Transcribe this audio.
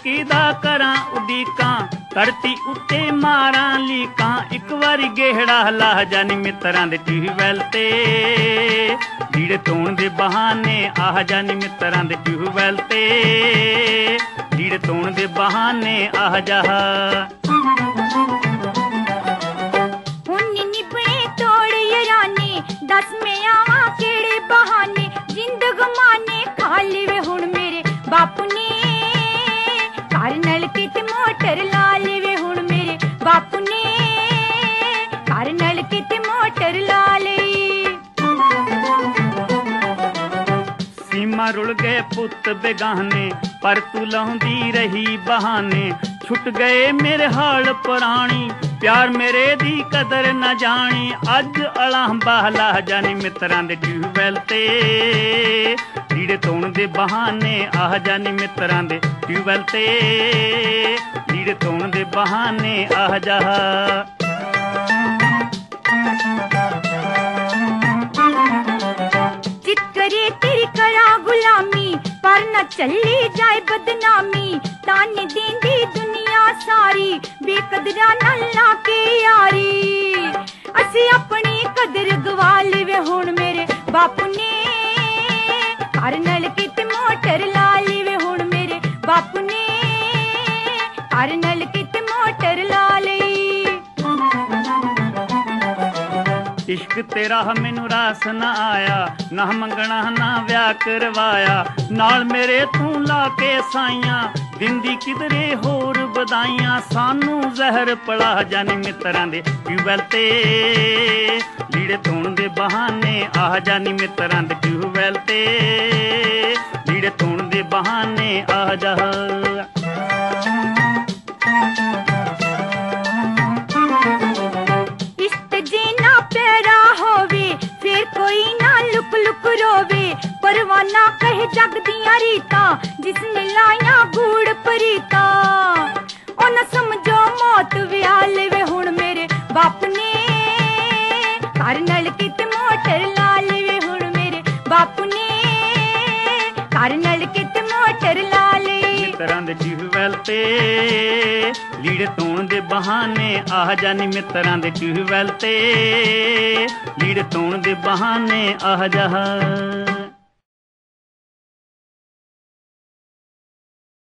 किदा करां उडीकां, धरती उत्ते मारां लीकां। एक वारी गेहड़ा ला जानी मित्रां दे ट्यूबवैल ते, लीड़े धोण दे बहाने आह जानी मित्रां दे ट्यूबवैल ते, लीड़े धोण दे बहाने आह जाह। दस में आवा केड़े बहाने, जिंदग माने खा लेवे हुण मेरे बापू ने, घर नलके ते मोटर ला लेवे हुण मेरे बापू ने, घर नलके ते मोटर ला ले। सीमा रुल गए पुत बेगाने, पर तू लाउंदी रही बहाने। छुट गए मेरे हाल पुरानी, प्यार मेरे दी कदर न जानी। अज अलांबा ला जानी मित्रां दे ट्यूबवैल ते, लीड़े धोण दे बहाने आह जानी मित्रां दे ट्यूबवैल ते, लीड़े धोण दे बहाने आह जाह। चित करे तेरी करा गुलामी, पर न चली जाए बदनामी। ताने देंदी दुनिया सारी, बेकदरा नाल लाके यारी। असी अपनी कदर गवा लेवे हुण मेरे बापू ने, घर नलके ते मोटर ला लेवे हुण मेरे बापू ने, घर नलके ते मोटर ला ले। इश्क तेरा मैनू रास ना आया, ना मंगना ना व्याह करवाया। नाल मेरे तू ला के साइयां, दिंदी किधरे होर बधाइयां। सानू जहर पड़ा जानी मित्रां दे ट्यूबवैल ते, लीड़े धोण दे बहाने आह जानी मित्रां दे ट्यूबवैल ते, लीड़े धोण दे बहाने आह जाह। कोई ना लुक लुक रोवे, परवाना कहे जग दियां रीतां, जिसने लाया गूड़ परीता। ओ न समझो मौत व्या लेवे हुण मेरे बापू ने, घर नलके ते मोटर ला लेवे हुण मेरे बापू ने, घर नलके ते मोटर ला ले। मित्रां दे ट्यूबवैल ते, लीड़े धोण दे बहाने आह जानी मित्रां दे ट्यूबवैल ते, लीड़े धोण दे बहाने आह जाह।